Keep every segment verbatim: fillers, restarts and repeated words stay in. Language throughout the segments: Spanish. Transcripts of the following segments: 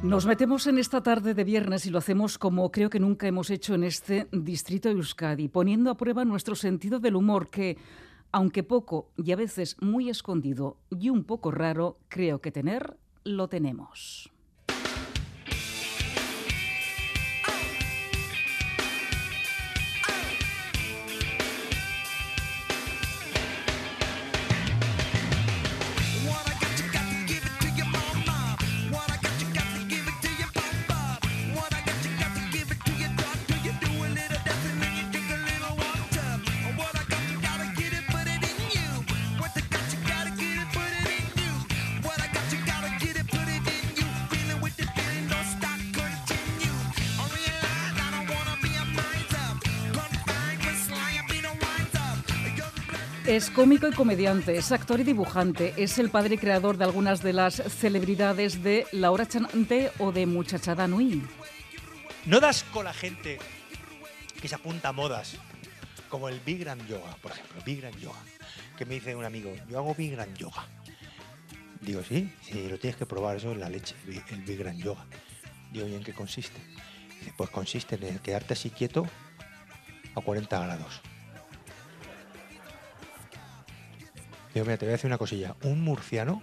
Nos metemos en esta tarde de viernes y lo hacemos como creo que nunca hemos hecho en este distrito de Euskadi, poniendo a prueba nuestro sentido del humor que, aunque poco y a veces muy escondido y un poco raro, creo que tener, lo tenemos. Es cómico y comediante, es actor y dibujante, es el padre y creador de algunas de las celebridades de La Hora Chante o de Muchachada Nui. ¿No das con la gente que se apunta a modas? Como el Bikram Yoga, por ejemplo, Bikram Yoga. Que me dice un amigo, yo hago Bikram Yoga. Digo, sí, sí, lo tienes que probar, eso es la leche, el Bikram Yoga. Digo, ¿y en qué consiste? Dice, pues consiste en quedarte así quieto a cuarenta grados. Digo, mira, te voy a decir una cosilla. Un murciano,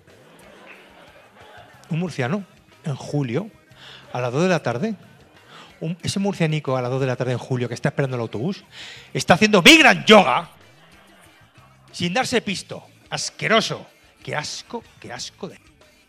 un murciano, en julio, a las dos de la tarde, un, ese murcianico a las dos de la tarde en julio que está esperando el autobús, está haciendo Bikram Yoga sin darse pisto. Asqueroso. Qué asco, qué asco de...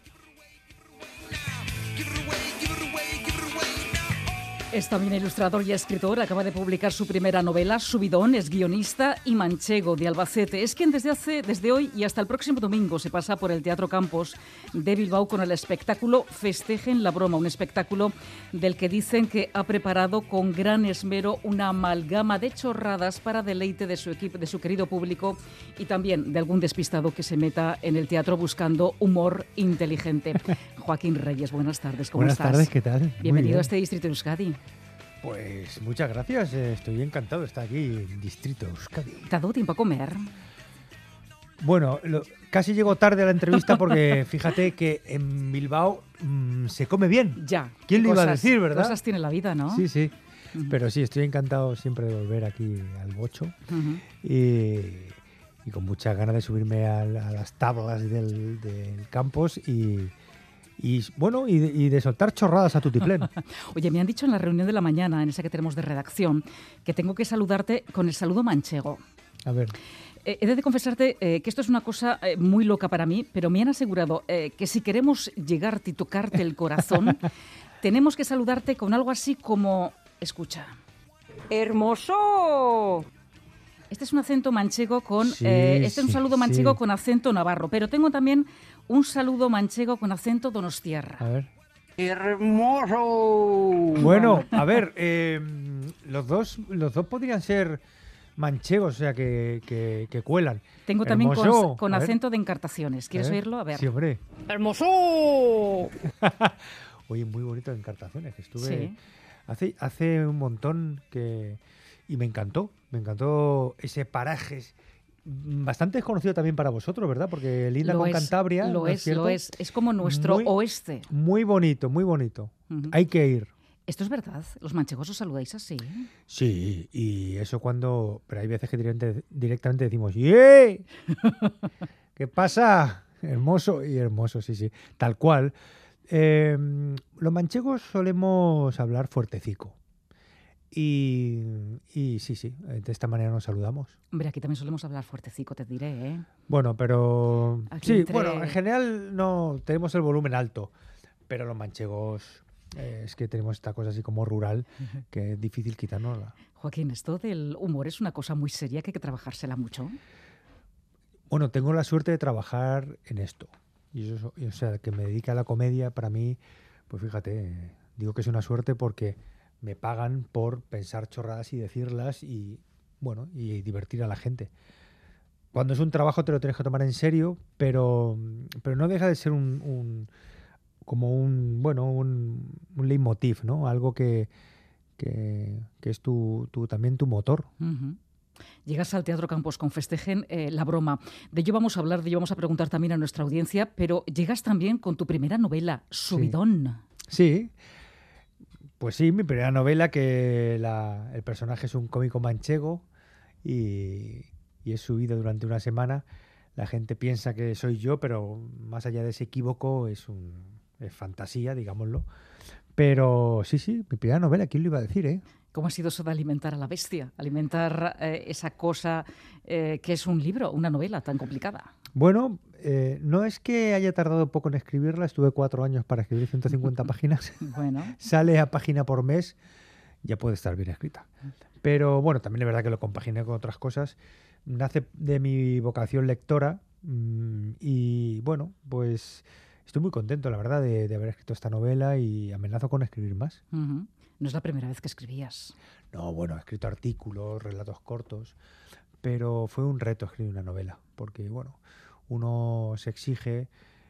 Es también ilustrador y escritor, acaba de publicar su primera novela, Subidón, es guionista y manchego de Albacete. Es quien desde, hace, desde hoy y hasta el próximo domingo se pasa por el Teatro Campos de Bilbao con el espectáculo Festejen la broma, un espectáculo del que dicen que ha preparado con gran esmero una amalgama de chorradas para deleite de su equipo, de su querido público y también de algún despistado que se meta en el teatro buscando humor inteligente. Joaquín Reyes, buenas tardes, ¿cómo buenas estás? Buenas tardes, ¿qué tal? Bienvenido a este distrito de Euskadi. Pues muchas gracias, estoy encantado de estar aquí en Distrito Euskadi. ¿Te ha dado tiempo a comer? Bueno, lo, casi llego tarde a la entrevista porque fíjate que en Bilbao mmm, se come bien. Ya. ¿Quién le cosas, iba a decir, verdad? Cosas tiene la vida, ¿no? Sí, sí. Uh-huh. Pero sí, estoy encantado siempre de volver aquí al Bocho uh-huh. y, y con muchas ganas de subirme a, a las tablas del, del campus y... Y bueno, y de, y de soltar chorradas a tutiplén. Oye, me han dicho en la reunión de la mañana, en esa que tenemos de redacción, que tengo que saludarte con el saludo manchego. A ver. Eh, he de confesarte eh, que esto es una cosa eh, muy loca para mí, pero me han asegurado eh, que si queremos llegarte y tocarte el corazón, tenemos que saludarte con algo así como... Escucha. ¡Hermoso! Este es un acento manchego con... Sí, eh, este sí, es un saludo manchego sí. con acento navarro, pero tengo también un saludo manchego con acento donostiarra. A ver. ¡Hermoso! Bueno, a ver, eh, los dos los dos podrían ser manchegos, o sea, que, que, que cuelan. Tengo también Hermoso. con, con A acento de Encartaciones. ¿Quieres ver. oírlo? A ver. Sí, hombre. ¡Hermoso! Oye, muy bonito de Encartaciones. Que estuve Sí. hace, hace un montón que... Y me encantó, me encantó ese paraje bastante desconocido también para vosotros, ¿verdad? Porque linda Lo con es, Cantabria. Lo ¿no es, cierto? lo es. Es como nuestro Muy- oeste. Muy bonito, muy bonito. Ujú. Hay que ir. ¿Esto es verdad? ¿Los manchegos os saludáis así? Sí, y eso cuando... Pero hay veces que directamente, directamente decimos ¡Yeah! ¿Qué pasa? Hermoso y hermoso, sí, sí. Tal cual. Eh, los manchegos solemos hablar fuertecico. Y, y sí, sí, de esta manera nos saludamos. Hombre, aquí también solemos hablar fuertecico, te diré, ¿eh? Bueno, pero... Aquí Sí, entre- bueno, en general no tenemos el volumen alto, pero los manchegos eh, es que tenemos esta cosa así como rural que es difícil quitárnosla. Joaquín, esto del humor es una cosa muy seria que hay que trabajársela mucho. Bueno, tengo la suerte de trabajar en esto. Y eso, y, o sea, que me dedique a la comedia, para mí, pues fíjate, eh, digo que es una suerte porque me pagan por pensar chorradas y decirlas y, bueno, y divertir a la gente. Cuando es un trabajo te lo tienes que tomar en serio, pero, pero no deja de ser un, un como un, bueno, un, un leitmotiv, ¿no? Algo que, que, que es tu, tu, también tu motor. Uh-huh. Llegas al Teatro Campos con Festejen eh, la broma. De ello vamos a hablar, de ello vamos a preguntar también a nuestra audiencia, pero llegas también con tu primera novela, Subidón. Sí, pues sí, mi primera novela, que la- el personaje es un cómico manchego y, y es subido durante una semana. La gente piensa que soy yo, pero más allá de ese equívoco es, un, es fantasía, digámoslo. Pero sí, sí, mi primera novela, ¿quién lo iba a decir, eh? ¿Cómo ha sido eso de alimentar a la bestia? Alimentar eh, esa cosa eh, que es un libro, una novela tan complicada. Bueno, eh, no es que haya tardado poco en escribirla, estuve cuatro años para escribir ciento cincuenta páginas. Bueno, Sale a página por mes, ya puede estar bien escrita. Pero bueno, también es verdad que lo compaginé con otras cosas. Nace de mi vocación lectora mm, y bueno, pues estoy muy contento, la verdad, de, de haber escrito esta novela y amenazo con escribir más. ujú. No es la primera vez que escribías. No, bueno, he escrito artículos, relatos cortos, pero fue un reto escribir una novela, porque bueno, uno se exige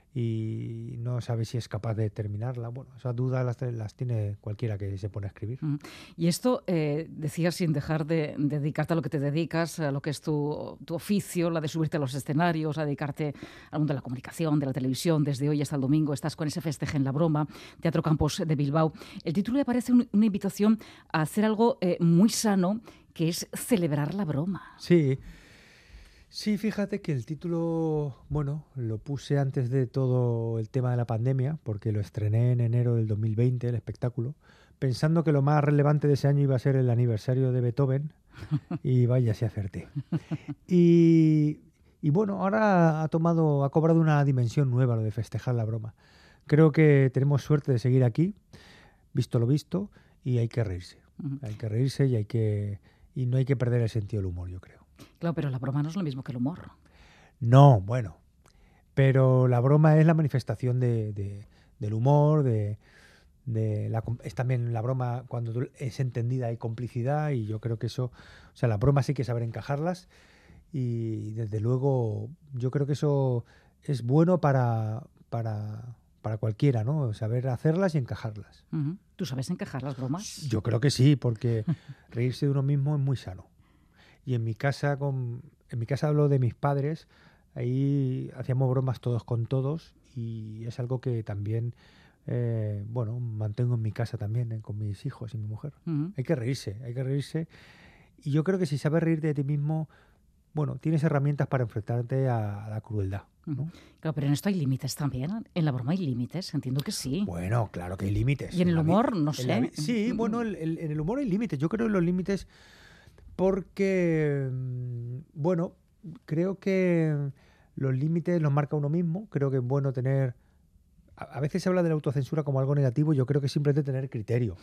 y no sabe si es capaz de terminarla. Bueno, esas dudas las, las tiene cualquiera que se pone a escribir. Mm. Y esto, eh, decías, sin dejar de, de dedicarte a lo que te dedicas, a lo que es tu, tu oficio, la de subirte a los escenarios, a dedicarte al mundo de la comunicación, de la televisión. Desde hoy hasta el domingo estás con ese Festejen la Broma, Teatro Campos de Bilbao. El título le parece un- una invitación a hacer algo eh, muy sano, que es celebrar la broma. Sí, sí, fíjate que el título, bueno, lo puse antes de todo el tema de la pandemia, porque lo estrené en enero del dos mil veinte, el espectáculo, pensando que lo más relevante de ese año iba a ser el aniversario de Beethoven, y vaya si acerté. Y, y bueno, ahora ha tomado, ha cobrado una dimensión nueva lo de festejar la broma. Creo que tenemos suerte de seguir aquí, visto lo visto, y hay que reírse. Ujú. Hay que reírse y hay que y no hay que perder el sentido del humor, yo creo. Claro, pero la broma no es lo mismo que el humor. No, bueno, pero la broma es la manifestación de, de- del humor, de, de la, com- es también la broma cuando tú- es entendida y complicidad, y yo creo que eso, o sea, la broma sí que saber encajarlas, y desde luego yo creo que eso es bueno para, para, para cualquiera, ¿no? Saber hacerlas y encajarlas. Ujú. ¿Tú sabes encajar las bromas? Yo creo que sí, porque reírse de uno mismo es muy sano. Y en mi casa, con, en mi casa hablo de mis padres, ahí hacíamos bromas todos con todos, y es algo que también, eh, bueno, mantengo en mi casa también, eh, con mis hijos y mi mujer. Ujú. Hay que reírse, hay que reírse. Y yo creo que si sabes reírte de ti mismo, bueno, tienes herramientas para enfrentarte a, a la crueldad, ¿no? Ujú. Claro, pero en esto hay límites también. En la broma hay límites, entiendo que sí. Bueno, claro que hay límites. Y en el la vi- humor, no en la sé. vi- Sí, bueno, el- el- en el humor hay límites. Yo creo en los límites porque, mm, bueno, creo que los límites los marca uno mismo. Creo que es bueno tener... A, a veces se habla de la autocensura como algo negativo. Yo creo que simplemente tener criterio.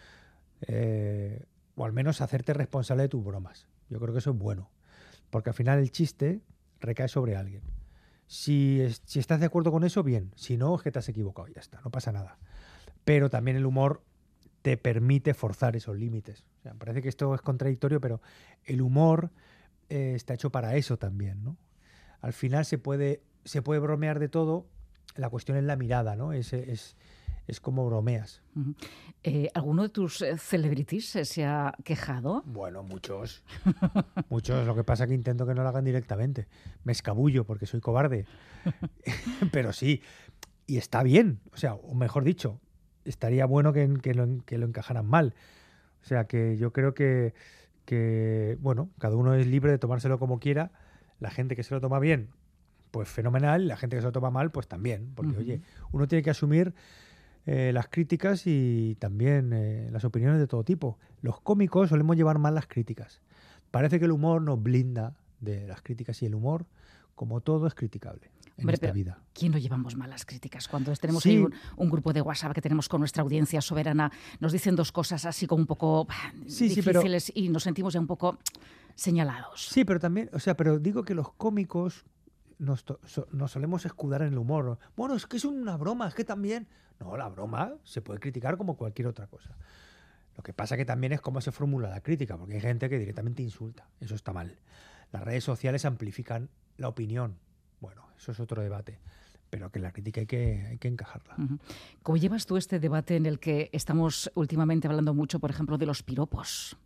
Eh, o al menos hacerte responsable de tus bromas. Yo creo que eso es bueno. Porque al final el chiste recae sobre alguien. Si, es- si estás de acuerdo con eso, bien. Si no, es que te has equivocado. Ya está, no pasa nada. Pero también el humor te permite forzar esos límites. O sea, parece que esto es contradictorio, pero el humor eh, está hecho para eso también, ¿no? Al final se puede, se puede bromear de todo. La cuestión es la mirada, ¿no? Es, es, es como bromeas. Ujú. Eh, ¿Alguno de tus eh, celebrities eh, se ha quejado? Bueno, muchos. Muchos. Lo que pasa es que intento que no lo hagan directamente. Me escabullo porque soy cobarde. Pero sí. Y está bien. O sea, o mejor dicho, estaría bueno que, que, lo, que lo encajaran mal. O sea, que yo creo que, que, bueno, cada uno es libre de tomárselo como quiera. La gente que se lo toma bien, pues fenomenal. La gente que se lo toma mal, pues también. Porque, Ujú. oye, uno tiene que asumir eh, las críticas y también eh, las opiniones de todo tipo. Los cómicos solemos llevar mal las críticas. Parece que el humor nos blinda de las críticas, y el humor, como todo, es criticable en Hombre, esta pero vida. ¿quién no llevamos malas críticas? Cuando tenemos Sí. ahí un, un grupo de WhatsApp que tenemos con nuestra audiencia soberana, nos dicen dos cosas así como un poco bah, Sí, sí, pero- difíciles y nos sentimos ya un poco señalados. Sí, pero también, o sea, pero digo que los cómicos nos, to- so- nos solemos escudar en el humor. Bueno, es que es una broma, es que también... No, la broma se puede criticar como cualquier otra cosa. Lo que pasa que también es cómo se formula la crítica, porque hay gente que directamente insulta. Eso está mal. Las redes sociales amplifican la opinión. Bueno, eso es otro debate. Pero que la crítica hay que, hay que encajarla. Ujú. ¿Cómo llevas tú este debate en el que estamos últimamente hablando mucho, por ejemplo, de los piropos?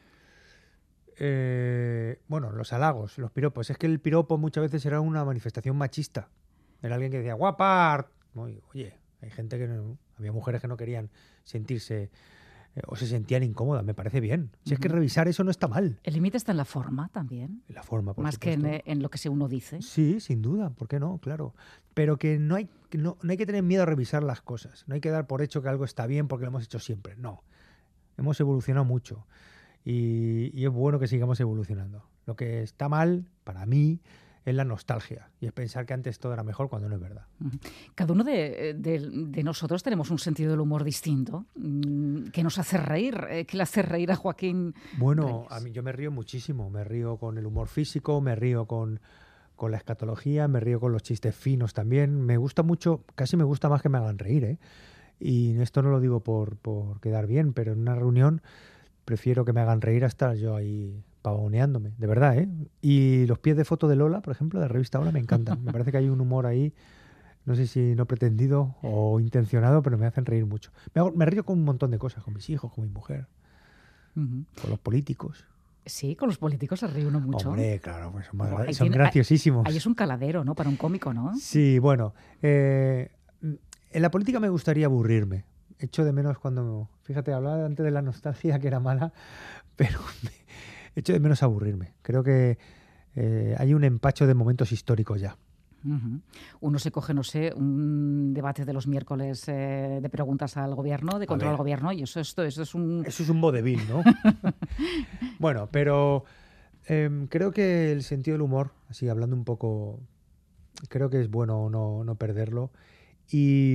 Eh, bueno, los halagos, los piropos. Es que el piropo muchas veces era una manifestación machista. Era alguien que decía, guapa. Oye, hay gente que no... A Había mujeres que no querían sentirse eh, o se sentían incómodas. Me parece bien. Si uh-huh. es que revisar eso no está mal. El límite está en la forma también. En la forma, por Más supuesto. que en, en lo que uno dice. Sí, sin duda. ¿Por qué no? Claro. Pero que no hay, que no, no hay que tener miedo a revisar las cosas. No hay que dar por hecho que algo está bien porque lo hemos hecho siempre. No. Hemos evolucionado mucho. Y, y es bueno que sigamos evolucionando. Lo que está mal, para mí, es la nostalgia. Y es pensar que antes todo era mejor cuando no es verdad. Cada uno de, de, de nosotros tenemos un sentido del humor distinto. ¿Qué nos hace reír? ¿Qué le hace reír a Joaquín Bueno, Reyes? A mí yo me río muchísimo. Me río con el humor físico, me río con, con la escatología, me río con los chistes finos también. Me gusta mucho, casi me gusta más que me hagan reír, ¿eh? Y esto no lo digo por, por quedar bien, pero en una reunión prefiero que me hagan reír a estar yo ahí pavoneándome, de verdad, ¿eh? Y los pies de foto de Lola, por ejemplo, de la revista Hola, me encantan. Me parece que hay un humor ahí, no sé si no pretendido o intencionado, pero me hacen reír mucho. Me, hago, me río con un montón de cosas, con mis hijos, con mi mujer, uh-huh. con los políticos. Sí, con los políticos se ríe uno mucho. Hombre, claro, pues son, más, Bueno, son tiene, graciosísimos. Ahí es un caladero, ¿no? Para un cómico, ¿no? Sí, bueno. Eh, en la política me gustaría aburrirme. Echo de menos cuando... Fíjate, hablaba antes de la nostalgia, que era mala, pero me, echo de menos aburrirme. Creo que eh, hay un empacho de momentos históricos ya. Uh-huh. Uno se coge, no sé, un debate de los miércoles eh, de preguntas al gobierno, de control al gobierno, y eso, esto, eso es un... Eso es un vodevil, ¿no? Bueno, pero eh, creo que el sentido del humor, así hablando un poco, creo que es bueno no, no perderlo. Y...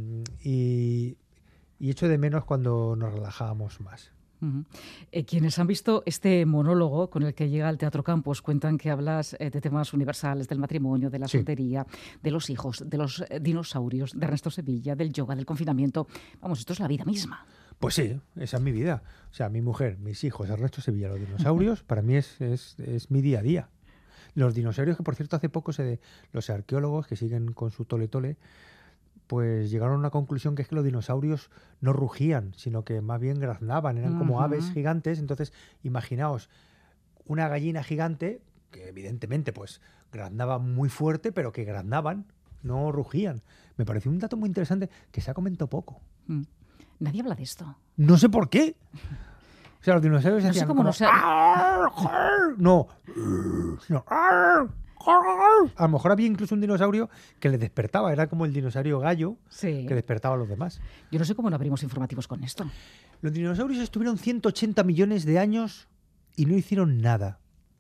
y Y echo de menos cuando nos relajábamos más. Uh-huh. Eh, quienes han visto este monólogo con el que llega al Teatro Campos cuentan que hablas eh, de temas universales, del matrimonio, de la sí. soltería, de los hijos, de los eh, dinosaurios, de Ernesto Sevilla, del yoga, del confinamiento. Vamos, esto es la vida misma. Pues sí, esa es mi vida. O sea, mi mujer, mis hijos, Ernesto Sevilla, los dinosaurios, para mí es, es, es mi día a día. Los dinosaurios, que por cierto hace poco se de, los arqueólogos que siguen con su tole tole, pues llegaron a una conclusión que es que los dinosaurios no rugían, sino que más bien graznaban, eran como uh-huh. aves gigantes. Entonces, imaginaos una gallina gigante, que evidentemente pues graznaba muy fuerte, pero que graznaban, no rugían. Me pareció un dato muy interesante que se ha comentado poco. Mm. Nadie habla de esto. No sé por qué. O sea, los dinosaurios no hacían sé cómo como... no sé. No, no. A lo mejor había incluso un dinosaurio que le despertaba, era como el dinosaurio gallo sí. que despertaba a los demás. Yo no sé cómo no abrimos informativos con esto. Los dinosaurios estuvieron ciento ochenta millones de años y no hicieron nada.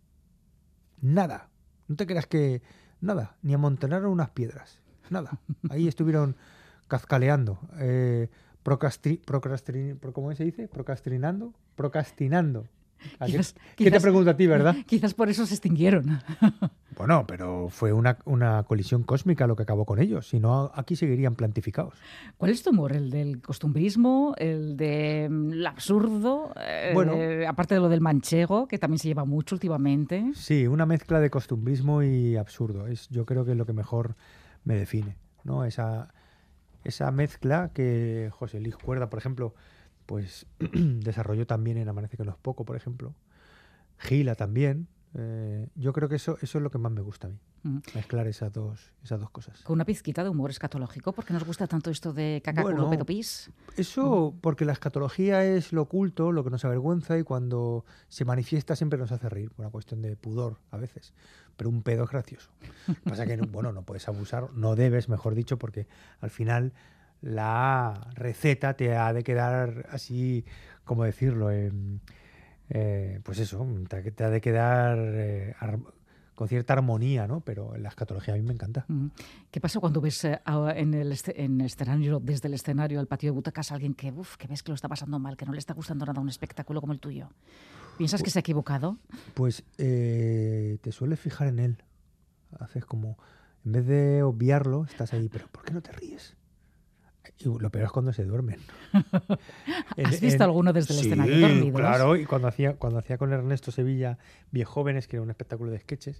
Nada. No te creas que... Nada. Ni amontonaron unas piedras. Nada. Ahí estuvieron cazcaleando. Eh, procrastri, procrastri, ¿Cómo se dice? Procrastinando. Procrastinando. Quizás, ¿Qué quizás, te pregunto a ti, verdad? Quizás por eso se extinguieron. Bueno, pero fue una, una colisión cósmica lo que acabó con ellos. Si no, aquí seguirían plantificados. ¿Cuál es tu humor? ¿El del costumbrismo? ¿El del absurdo? Bueno, eh, aparte de lo del manchego, que también se lleva mucho últimamente. Sí, una mezcla de costumbrismo y absurdo. Es, yo creo que es lo que mejor me define, ¿no? Esa, esa mezcla que José Luis Cuerda, por ejemplo, pues desarrolló también en Amanece que no es poco, por ejemplo. Gila también. Eh, yo creo que eso, eso es lo que más me gusta a mí, mm. mezclar esas dos, esas dos cosas. Con una pizquita de humor escatológico, ¿por qué nos gusta tanto esto de cacaculo, bueno, pedo pis? Eso mm. porque la escatología es lo oculto, lo que nos avergüenza, y cuando se manifiesta siempre nos hace reír, por una cuestión de pudor a veces. Pero un pedo es gracioso. Lo que pasa es que bueno, no puedes abusar, no debes, mejor dicho, porque al final la receta te ha de quedar así, ¿cómo decirlo? Eh, eh, pues eso, te, te ha de quedar eh, ar, con cierta armonía, ¿no? Pero la escatología a mí me encanta. ¿Qué pasa cuando ves eh, en, el en el escenario, desde el escenario al patio de butacas, a alguien que, uf, que ves que lo está pasando mal, que no le está gustando nada un espectáculo como el tuyo? ¿Piensas que se ha equivocado? Pues eh, te sueles fijar en él. Haces como, en vez de obviarlo, estás ahí, pero ¿por qué no te ríes? Y lo peor es cuando se duermen. ¿Has en, visto en, alguno desde el sí, escenario dormidos? Claro, y cuando hacía, cuando hacía con Ernesto Sevilla Viejóvenes, que era un espectáculo de sketches,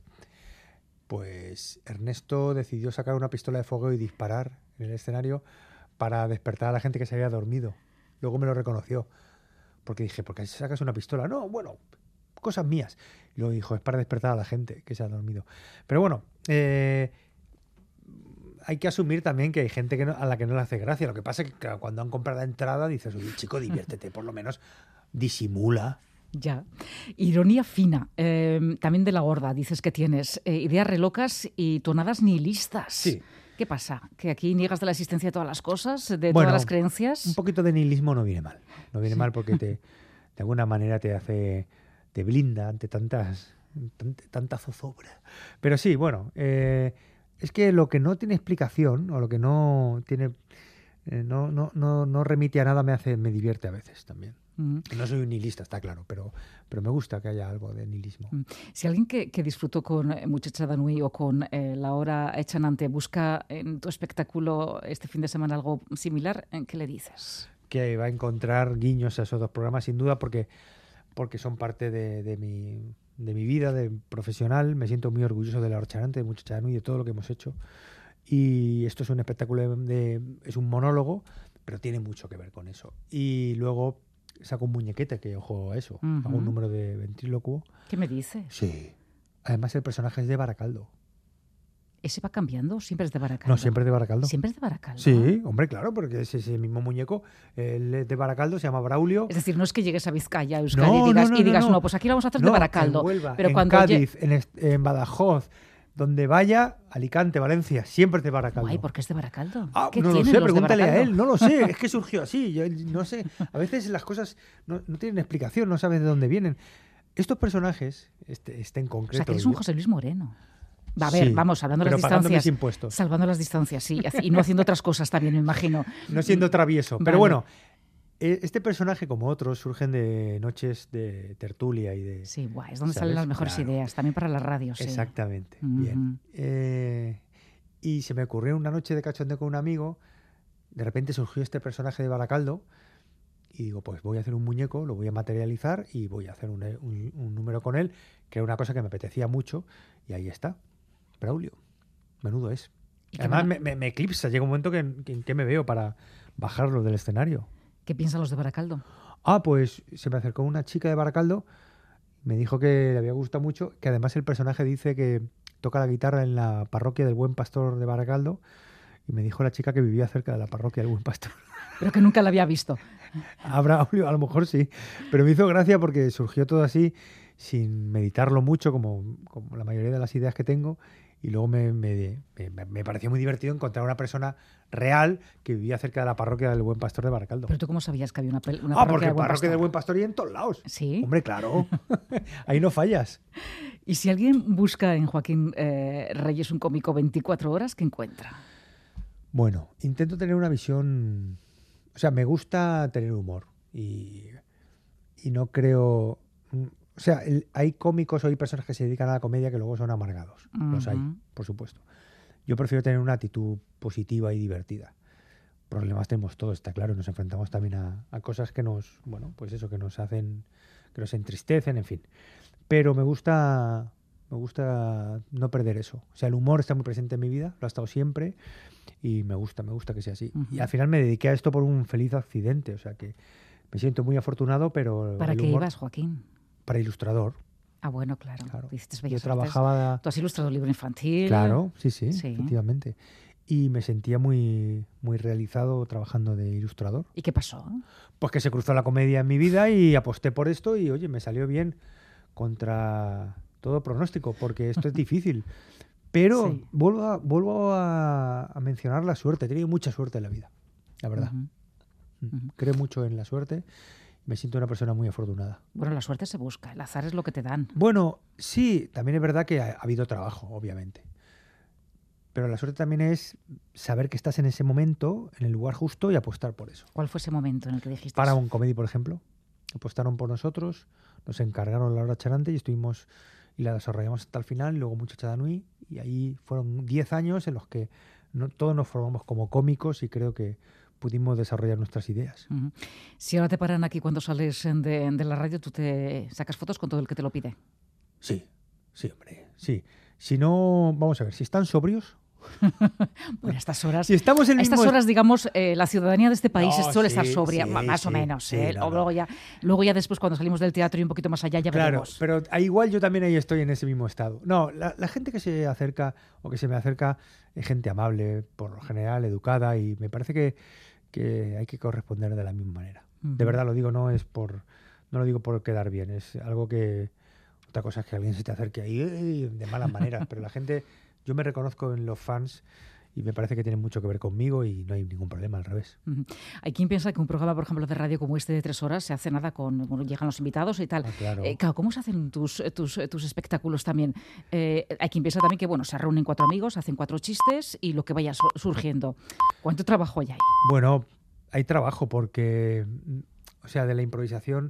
pues Ernesto decidió sacar una pistola de fuego y disparar en el escenario para despertar a la gente que se había dormido. Luego me lo reconoció, porque dije, ¿por qué sacas una pistola? No, bueno, cosas mías. Y luego dijo, es para despertar a la gente que se ha dormido. Pero bueno, eh, hay que asumir también que hay gente que no- a la que no le hace gracia. Lo que pasa es que claro, cuando han comprado la entrada dices, oye, chico, diviértete, por lo menos disimula. Ya. Ironía fina, eh, también de la gorda, dices que tienes eh, ideas relocas y tonadas nihilistas. Sí. ¿Qué pasa? ¿Que aquí niegas de la existencia de todas las cosas, de Bueno, todas las creencias? Un poquito de nihilismo no viene mal. No viene mal porque te, de alguna manera te hace, te blinda ante tantas, tant- tanta zozobra. Pero sí, bueno, eh, es que lo que no tiene explicación o lo que no tiene, eh, no, no, no, no remite a nada me hace, me divierte a veces también. Mm. No soy un nihilista, está claro, pero, pero me gusta que haya algo de nihilismo. Mm. Si alguien que, que disfrutó con eh, Muchachada Nui o con eh, La Hora Echanante busca en tu espectáculo este fin de semana algo similar, ¿en qué le dices? Que va a encontrar guiños a esos dos programas, sin duda, porque, porque son parte de, de, mi, de mi vida de profesional. Me siento muy orgulloso de La Hora Echanante, de Muchachada Nui, de todo lo que hemos hecho. Y esto es un espectáculo, de, de- es un monólogo, pero tiene mucho que ver con eso. Y luego saco un muñequete, que ojo a eso. Ujú. Hago un número de ventrílocuo. ¿Qué me dices? Sí. Además, el personaje es de Baracaldo. ¿Ese va cambiando? ¿Siempre es de Baracaldo? No, siempre es de Baracaldo. ¿Siempre es de Baracaldo? Sí, hombre, claro, porque es ese mismo muñeco. Él es de Baracaldo, se llama Braulio. Es decir, no es que llegues a Vizcaya, a Euskadi, No, y digas, no, no, y digas no, no, no. pues aquí lo vamos a hacer No, de Baracaldo. en Huelva, pero en cuando lle- Cádiz, en, est- en Badajoz, donde vaya, Alicante, Valencia, siempre es de Baracaldo. Guay, ¿por qué es de Baracaldo? Ah, ¿Qué no lo tienen sé, los de pregúntale a Baracaldo? él, no lo sé, es que surgió así, yo no sé, a veces las cosas no, no tienen explicación, no sabes de dónde vienen. Estos personajes, este, este en O concreto... sea, que eres un yo- José Luis Moreno. Va, a ver, Sí, vamos, hablando de pero las pagando distancias. mis impuestos. Salvando las distancias, sí. Y no haciendo otras cosas también, me imagino. No siendo travieso, Vale. pero bueno, eh, este personaje como otros surgen de noches de tertulia y de... Sí, guay, es donde ¿Sabes? salen las mejores Claro. ideas, también para la radio, sí. Exactamente, Ujú. bien. Eh, y se me ocurrió una noche de cachondeo con un amigo, de repente surgió este personaje de Baracaldo y digo, pues voy a hacer un muñeco, lo voy a materializar y voy a hacer un, un- un número con él, que era una cosa que me apetecía mucho y ahí está, Braulio, menudo es. ¿Y qué, Además van a- me, me- me eclipsa, llega un momento que, que, en qué me veo para bajarlo del escenario. ¿Qué piensan los de Baracaldo? Ah, pues se me acercó una chica de Baracaldo, me dijo que le había gustado mucho, que además el personaje dice que toca la guitarra en la parroquia del Buen Pastor de Baracaldo, y me dijo la chica que vivía cerca de la parroquia del Buen Pastor. Pero que nunca la había visto. A Braulio, a lo mejor sí, pero me hizo gracia porque surgió todo así, sin meditarlo mucho, como, como la mayoría de las ideas que tengo, y luego me, me, me- me pareció muy divertido encontrar una persona real que vivía cerca de la parroquia del Buen Pastor de Baracaldo. Pero tú cómo sabías que había una, pel- una Ah, parroquia porque de la Buen parroquia Pastor? del Buen Pastor y en todos lados. Sí. Hombre, claro. Ahí no fallas. Y si alguien busca en Joaquín eh, Reyes un cómico veinticuatro horas, ¿qué encuentra? Bueno, intento tener una visión... O sea, me gusta tener humor y, y no creo... O sea, el- hay cómicos o hay personas que se dedican a la comedia que luego son amargados. Los hay, Ujú. por supuesto. Yo prefiero tener una actitud positiva y divertida. Problemas tenemos todos, está claro. Nos enfrentamos también a, a cosas que nos... Bueno, pues eso, que nos hacen... Que nos entristecen, en fin. Pero me gusta... Me gusta no perder eso. O sea, el humor está muy presente en mi vida, lo ha estado siempre y me gusta, me gusta que sea así. Ujú. Y al final me dediqué a esto por un feliz accidente, o sea que me siento muy afortunado, pero ¿Para el qué humor- ibas, Joaquín? para ilustrador. Ah, bueno, claro. Claro. Hiciste Yo bellas artes. trabajaba... Tú has ilustrado libro infantil. Claro, sí, sí, Sí. efectivamente. Y me sentía muy, muy realizado trabajando de ilustrador. ¿Y qué pasó? Pues que se cruzó la comedia en mi vida y aposté por esto y, oye, me salió bien contra todo pronóstico, porque esto es difícil. Pero Sí. vuelvo, a, vuelvo a, a mencionar la suerte. He tenido mucha suerte en la vida, la verdad. Ujú. Ujú. Creo mucho en la suerte. Me siento una persona muy afortunada. Bueno, la suerte se busca, el azar es lo que te dan. Bueno, sí, también es verdad que ha, ha habido trabajo, obviamente. Pero la suerte también es saber que estás en ese momento, en el lugar justo y apostar por eso. ¿Cuál fue ese momento en el que dijiste? Para un comedy, por ejemplo, apostaron por nosotros, nos encargaron La Hora Echanante y estuvimos y la desarrollamos hasta el final, y luego Muchachada Nui, y ahí fueron diez años en los que no, todos nos formamos como cómicos y creo que pudimos desarrollar nuestras ideas. Ujú. Si ahora te paran aquí cuando sales de, de la radio, tú te sacas fotos con todo el que te lo pide. Sí, sí, hombre, sí. Si no, vamos a ver, si están sobrios, Bueno, a estas horas, Si estamos en a el estas mismo- horas, digamos, eh, la ciudadanía de este país No, suele sí, estar sobria, sí, ma- más o sí, menos. sí, ¿eh? no, O no. luego, ya, luego ya después, cuando salimos del teatro y un poquito más allá, ya Claro, veremos. pero ah, igual yo también ahí estoy en ese mismo estado. No, la, la gente que se acerca o que se me acerca es gente amable, por lo general, educada, y me parece que, que hay que corresponder de la misma manera. Ujú. De verdad lo digo, no es por, no lo digo por quedar bien, es algo que, otra cosa es que alguien se te acerque ahí "Ey", de malas maneras, pero la gente, yo me reconozco en los fans y me parece que tienen mucho que ver conmigo y no hay ningún problema, al revés. Ujú. Hay quien piensa que un programa, por ejemplo, de radio como este de tres horas se hace nada con, bueno, llegan los invitados y tal. Ah, claro. Eh, claro, ¿cómo se hacen tus, tus, tus espectáculos también? Eh, hay quien piensa también que, bueno, se reúnen cuatro amigos, hacen cuatro chistes y lo que vaya su- surgiendo. ¿Cuánto trabajo hay ahí? Bueno, hay trabajo porque, mm, o sea, de la improvisación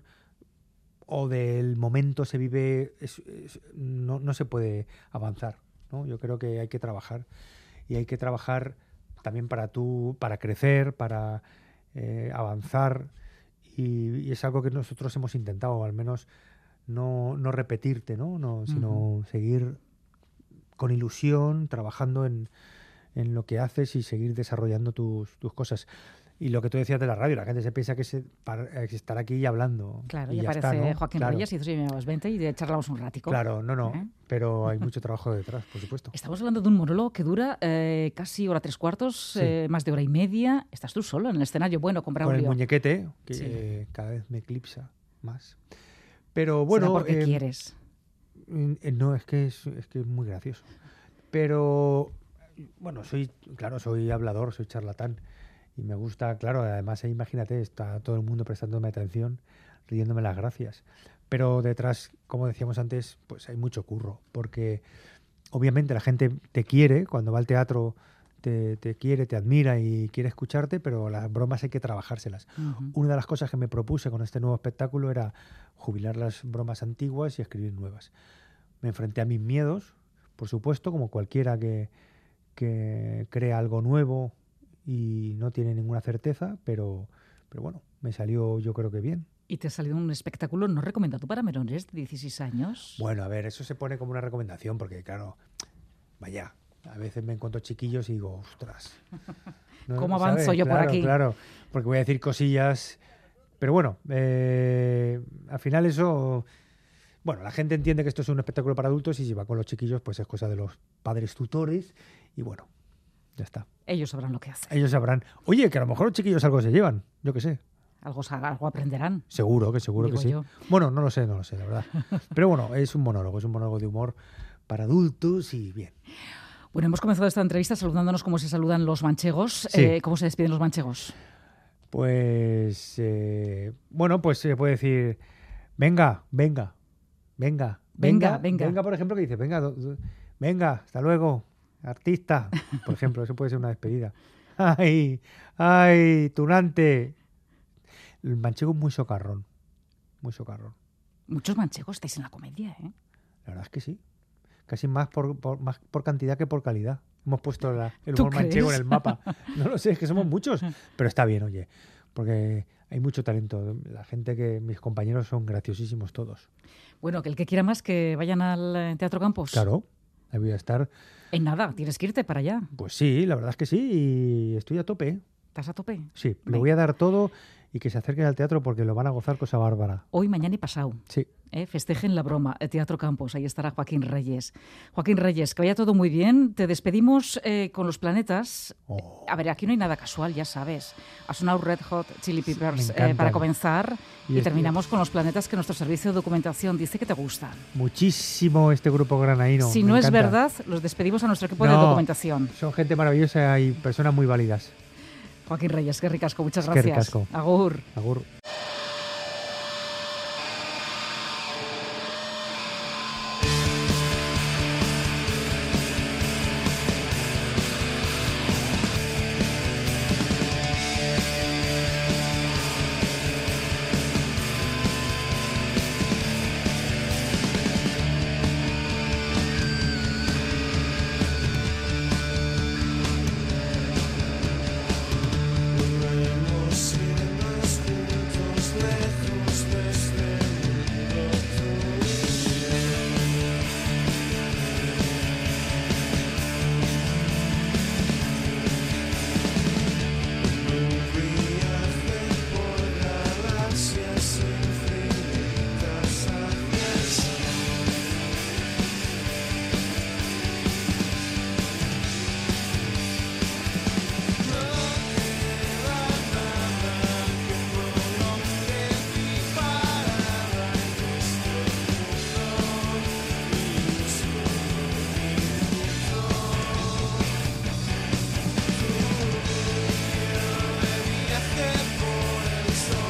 o del momento se vive, es- es- no, no se puede avanzar, ¿no? Yo creo que hay que trabajar y hay que trabajar también para tú, para crecer, para eh, avanzar y, y es algo que nosotros hemos intentado, al menos no, no repetirte, ¿no? No, sino Ujú. seguir con ilusión, trabajando en, en lo que haces y seguir desarrollando tus, tus cosas. Y lo que tú decías de la radio, la gente se piensa que es estar aquí y hablando. Claro, y ya ya aparece está, ¿no? Joaquín Claro. Reyes y dices, oye, me llamas veinte y de charlamos un ratico. Claro, no, no, ¿Eh? pero hay mucho trabajo detrás, por supuesto. Estamos hablando de un monólogo que dura eh, casi hora tres cuartos, Sí. eh, más de hora y media. Estás tú solo en el escenario, bueno, con Con el Braulio. muñequete, que Sí. eh, cada vez me eclipsa más. Pero Será bueno, porque eh, quieres. eh, no, es que es, es que es muy gracioso. Pero bueno, soy, claro, soy hablador, soy charlatán. Y me gusta, claro, además eh, imagínate, está todo el mundo prestándome atención, riéndome las gracias. Pero detrás, como decíamos antes, pues hay mucho curro, porque obviamente la gente te quiere, cuando va al teatro te, te quiere, te admira y quiere escucharte, pero las bromas hay que trabajárselas. Ujú. Una de las cosas que me propuse con este nuevo espectáculo era jubilar las bromas antiguas y escribir nuevas. Me enfrenté a mis miedos, por supuesto, como cualquiera que, que crea algo nuevo y no tiene ninguna certeza, pero, pero bueno, me salió yo creo que bien. Y te ha salido un espectáculo no recomendado para menores de dieciséis años. Bueno, a ver, eso se pone como una recomendación, porque claro, vaya, a veces me encuentro chiquillos y digo, ostras. ¿no? ¿Cómo avanzo ¿Sabes? yo por Claro, aquí? Claro, porque voy a decir cosillas. Pero bueno, eh, al final eso... Bueno, la gente entiende que esto es un espectáculo para adultos y si va con los chiquillos, pues es cosa de los padres tutores y bueno, ya está. Ellos sabrán lo que hacen. Ellos sabrán. Oye, que a lo mejor los chiquillos algo se llevan, yo qué sé. Algo, sa- algo aprenderán. Seguro, que seguro Digo que sí. yo. Bueno, no lo sé, no lo sé, la verdad. Pero bueno, es un monólogo, es un monólogo de humor para adultos y bien. Bueno, hemos comenzado esta entrevista saludándonos como se saludan los manchegos. Sí. Eh, ¿Cómo se despiden los manchegos? Pues, eh, bueno, pues se puede decir, venga, venga, venga, Venga, venga. Venga, por ejemplo, que dice, venga, do- do- venga, hasta luego, artista. Por ejemplo, eso puede ser una despedida. Ay, ay, tunante. El manchego es muy socarrón, muy socarrón. Muchos manchegos estáis en la comedia, ¿eh? La verdad es que sí. Casi más por, por- más por cantidad que por calidad. Hemos puesto la- el ¿Tú humor manchego en crees? el mapa. No lo sé, es que somos muchos. Pero está bien, oye. Porque hay mucho talento. La gente que... Mis compañeros son graciosísimos todos. Bueno, que el que quiera más que vayan al eh, Teatro Campos. Claro. Ahí voy a estar. En nada, tienes que irte para allá. Pues sí, la verdad es que sí. Y estoy a tope. ¿Estás a tope? Sí, le Venga. voy a dar todo y que se acerquen al teatro porque lo van a gozar cosa bárbara. Hoy, mañana y pasado. Sí. ¿eh? Festejen la broma, el Teatro Campos, ahí estará Joaquín Reyes. Joaquín Reyes, que vaya todo muy bien. Te despedimos eh, con los planetas. Oh. A ver, aquí no hay nada casual, ya sabes. Ha sonado Red Hot Chili Peppers me eh, encantan. para comenzar Y y, es- terminamos con los planetas que nuestro servicio de documentación dice que te gustan. Muchísimo este grupo granaíno. si me no es encanta. verdad, los despedimos a nuestro equipo de No. documentación. Son gente maravillosa y personas muy válidas. Joaquín Reyes, qué ricasco, muchas Qué gracias. ricasco. Agur. Agur. Nos iremos juntos. story.